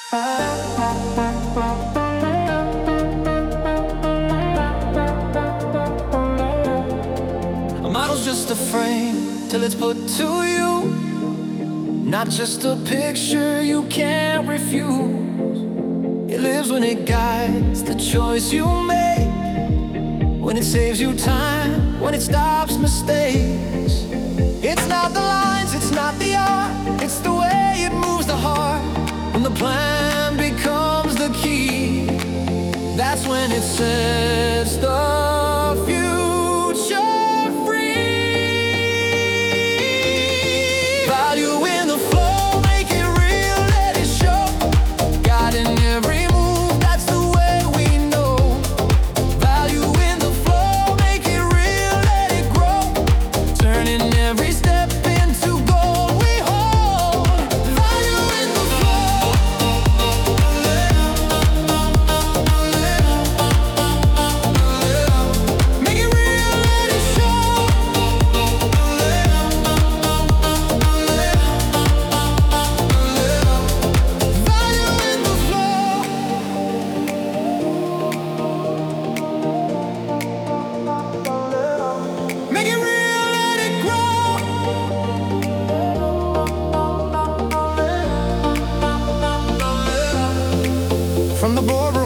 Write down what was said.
A model's just a frame till it's put to you, not just a picture you can't refuse. It lives when it guides the choice you make, when it saves you time, when it stops mistakes. It's not the lines, it's not the art, it's the way it moves the heart. When the plan becomes the key, that's when it sets the future free. Value in the flow, make it real, let it show. Guiding every move, that's the way we know. Value in the flow, make it real, let it grow. Turning every step into gold we hold. Value in the flow. Make it real, let it show. Value in the flow. Make it real, let it grow. From the boardroom